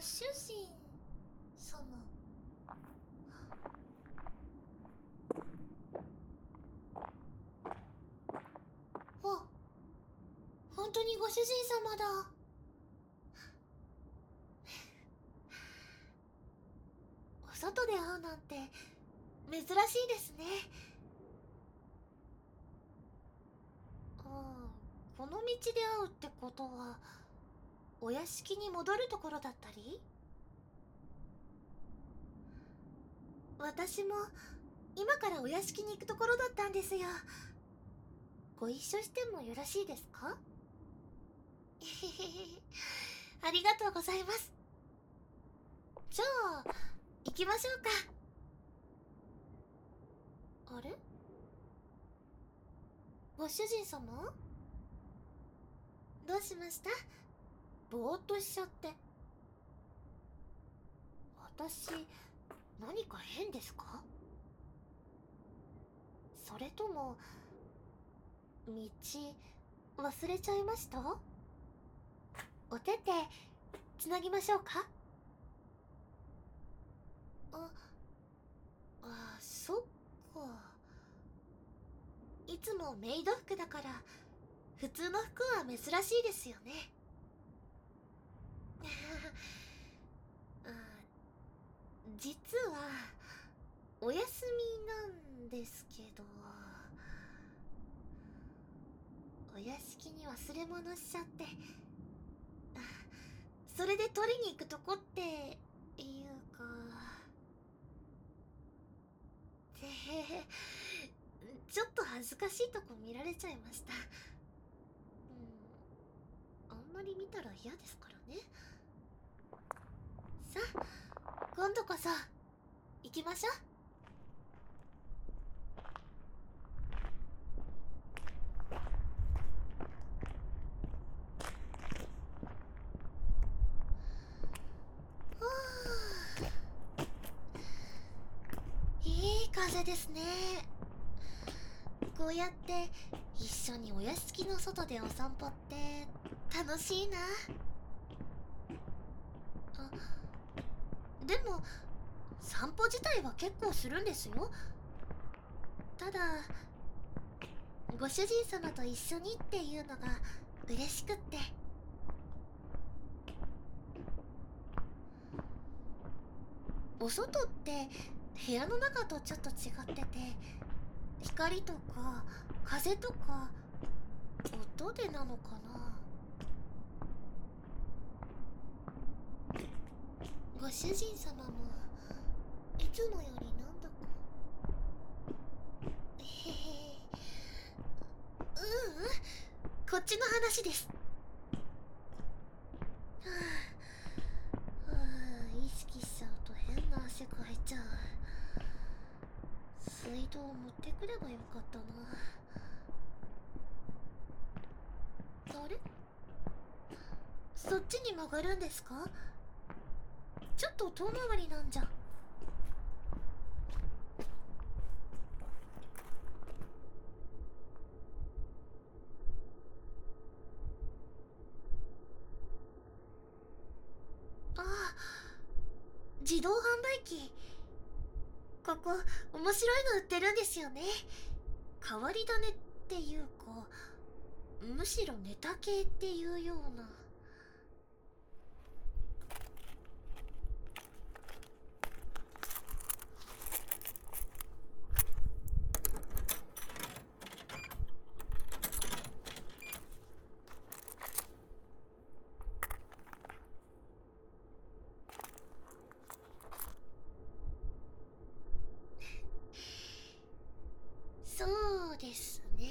主人様。あ、本当にご主人様だ。お外で会うなんて珍しいですね。この道で会うってことはお屋敷に戻るところだったり？私も今からお屋敷に行くところだったんですよ。ご一緒してもよろしいですか？ありがとうございます。じゃあ行きましょうか。あれ？ご主人様？どうしました？ぼーっとしちゃって。私何か変ですか？それとも道忘れちゃいました？お手手つなぎましょうか？そっか。いつもメイド服だから普通の服は珍しいですよね。実はお休みなんですけど、お屋敷に忘れ物しちゃって、それで取りに行くとこっていうか、で、ちょっと恥ずかしいとこ見られちゃいました。あんまり見たら嫌ですからね。さあ、今度こそ行きましょう。いい風ですね。こうやって一緒にお屋敷の外でお散歩って楽しいな。でも散歩自体は結構するんですよ。ただご主人様と一緒にっていうのが嬉しくって。お外って部屋の中とちょっと違ってて、光とか風とか音でなのかな。ご主人様もいつもよりなんだか。へへ。こっちの話です。意識しちゃうと変な汗かいちゃう。水道を持ってくればよかったな。あれ？そっちに曲がるんですか？ちょっと遠回りなんじゃ。自動販売機。ここ面白いの売ってるんですよね。変わり種っていうか、むしろネタ系っていうような。そうですね。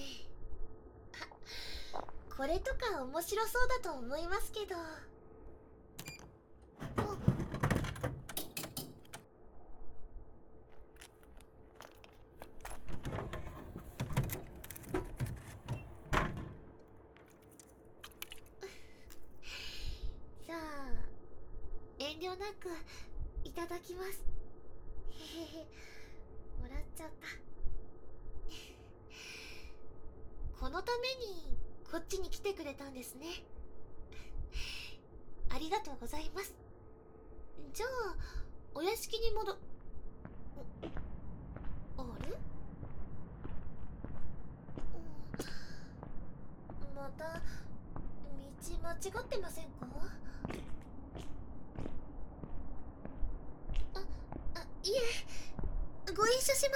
これとか面白そうだと思いますけど。じゃあ遠慮なくいただきます。へへへ、もらっちゃった。このためにこっちに来てくれたんですね。ありがとうございます。 じゃあお屋敷にあれ、また道間違ってませんか？いえ、ご一緒します。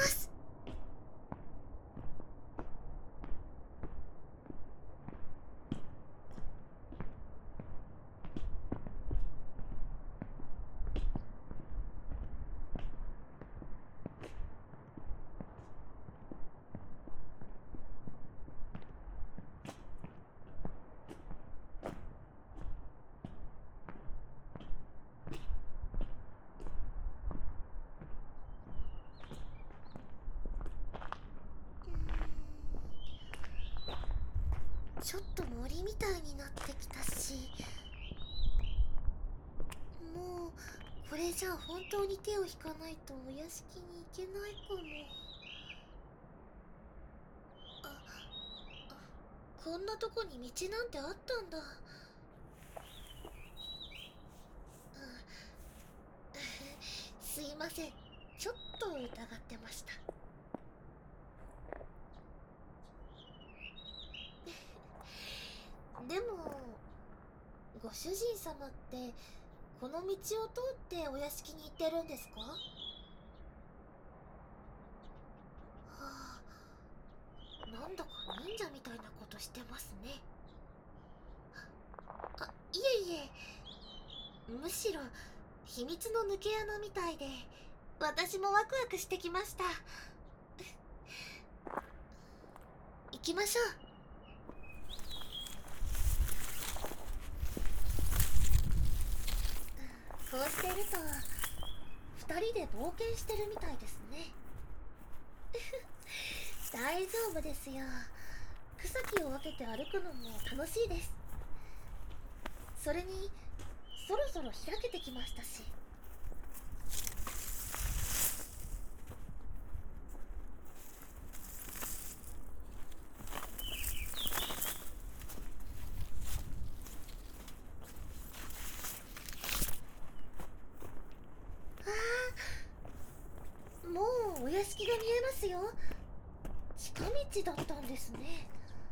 ちょっと森みたいになってきたし、もうこれじゃあ本当に手を引かないとお屋敷に行けないかも。こんなとこに道なんてあったんだ。すいません、ちょっと疑ってました。でもご主人様ってこの道を通ってお屋敷に行ってるんですか？はあ、なんだか忍者みたいなことしてますね。いえいえ、むしろ秘密の抜け穴みたいで私もワクワクしてきました。行きましょう。こうしていると二人で冒険してるみたいですね。大丈夫ですよ。草木を分けて歩くのも楽しいです。それにそろそろ開けてきましたし。もうお屋敷が見えますよ。近道だったんですね。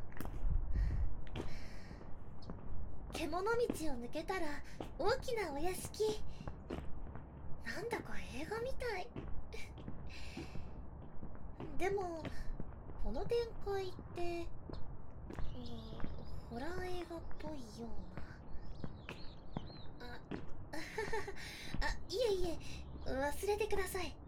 獣道を抜けたら大きなお屋敷。なんだか映画みたい。でもこの展開って、ホラー映画っぽいような。いえいえ、忘れてください。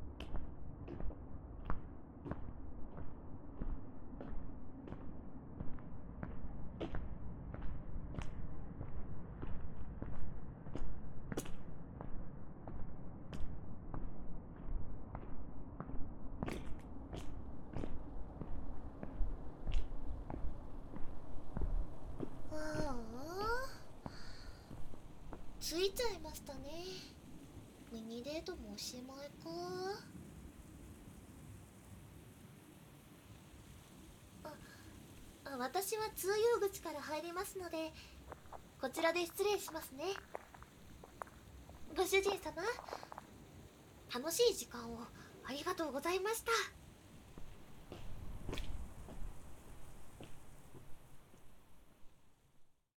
ああ、着いちゃいましたね。ミニデートもおしまいか。私は通用口から入りますので、こちらで失礼しますね。ご主人様、楽しい時間をありがとうございました。